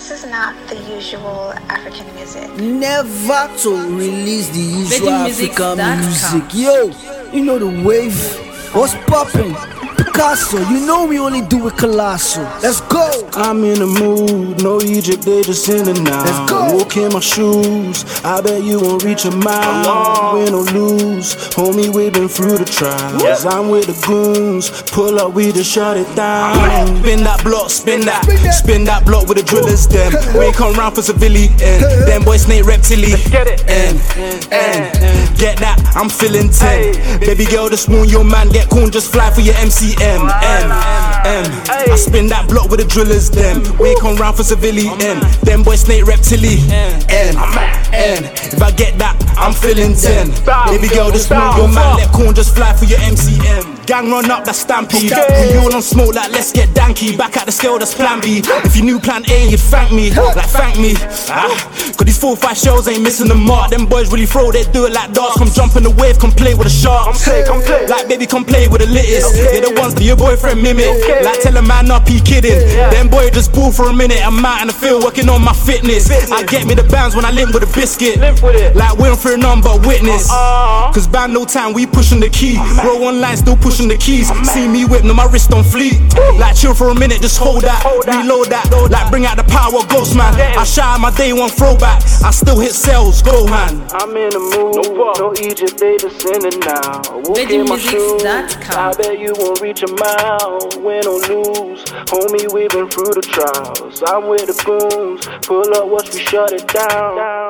this is not the usual African music. Never to release the usual African music. Yo, you know the wave. What's poppin'? Picasso, you know we only do it colossal. Let's go. I'm in the mood, no Egypt, they just in and out. Let's go. Walk in my shoes, I bet you won't reach a mile. Win or lose, homie, we've been through the trials. I'm with the goons, pull up, we just shut it down. Spin that block, spin that block with the drillers, them. We ain't come round for civilian, them boys snake reptilian. Get it, get that, I'm feeling 10. Baby girl, just warn your man, get cool, just fly for your MCM. I spin that block with the drillers, them. We ain't come round for civilian, them boys snake reptilian. If I get that, I'm feeling 10. Baby girl, just warn your man, let cool, just fly for your MCM. Gang run up, that's stampede. We all on smoke like let's get danky. Back at the scale, that's plan B. If you knew plan A, you'd thank me, like thank me. Cause these 4-5 shells ain't missing the mark. Them boys really throw, they do it like darts. Come jump in the wave, come play with the sharks. Like baby, come play with the littest. They're the ones that your boyfriend mimic. Like tell a man up, he kidding. Them boy just ball for a minute. I'm out in the field working on my fitness. I get me the bands when I link with a biscuit. Like we're for a number witness. Cause band no time, we pushing the key. Bro online still pushing the keys. See me whip, no my wrist on fleet. Like chill for a minute, just hold that, reload that. Like bring out the power, ghost man. I shout my day one throwback. I still hit cells, go man. I'm in the mood, no Egypt, they just in and now. Walk in my shoes, I bet you won't reach a mile. Win or lose, homie, we've been through the trials. I'm with the goons, pull up, watch we shut it down.